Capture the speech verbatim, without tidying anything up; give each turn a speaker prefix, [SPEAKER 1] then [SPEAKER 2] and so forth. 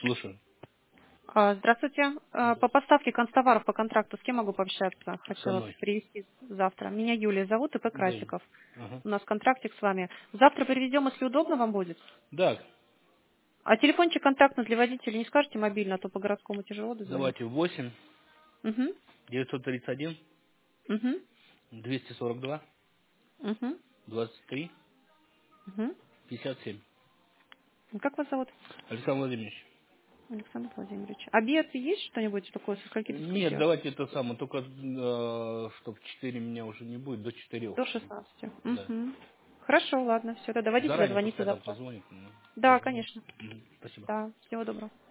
[SPEAKER 1] Слушаю.
[SPEAKER 2] А, Здравствуйте. А,
[SPEAKER 1] Да.
[SPEAKER 2] По поставке констоваров по контракту с кем могу пообщаться?
[SPEAKER 1] Со
[SPEAKER 2] Хотела
[SPEAKER 1] мной.
[SPEAKER 2] привезти завтра. Меня Юлия зовут, и П.
[SPEAKER 1] Да.
[SPEAKER 2] Красиков.
[SPEAKER 1] Ага.
[SPEAKER 2] У нас контрактик с вами. Завтра привезем, если удобно вам будет.
[SPEAKER 1] Да,
[SPEAKER 2] А телефончик контактный для водителя не скажете мобильно, а то по городскому тяжело
[SPEAKER 1] давайте
[SPEAKER 2] дозвониться.
[SPEAKER 1] восемь
[SPEAKER 2] Угу,
[SPEAKER 1] девятьсот тридцать один
[SPEAKER 2] угу,
[SPEAKER 1] двести сорок два
[SPEAKER 2] угу,
[SPEAKER 1] двадцать три
[SPEAKER 2] угу.
[SPEAKER 1] пятьдесят семь.
[SPEAKER 2] Как вас зовут?
[SPEAKER 1] Александр Владимирович.
[SPEAKER 2] Александр Владимирович. Обед есть что-нибудь такое, со скольки до
[SPEAKER 1] Нет,
[SPEAKER 2] скольки?
[SPEAKER 1] давайте это самое, только э, чтобы в четыре меня уже не будет, до четырех.
[SPEAKER 2] До шестнадцати.
[SPEAKER 1] Да.
[SPEAKER 2] Угу. Хорошо, ладно, все, тогда водитель
[SPEAKER 1] Заранее
[SPEAKER 2] дозвонится
[SPEAKER 1] пускай там
[SPEAKER 2] завтра.
[SPEAKER 1] позвонит. Ну,
[SPEAKER 2] Да,
[SPEAKER 1] позвонит.
[SPEAKER 2] конечно.
[SPEAKER 1] Мгм. Спасибо.
[SPEAKER 2] Да, всего доброго.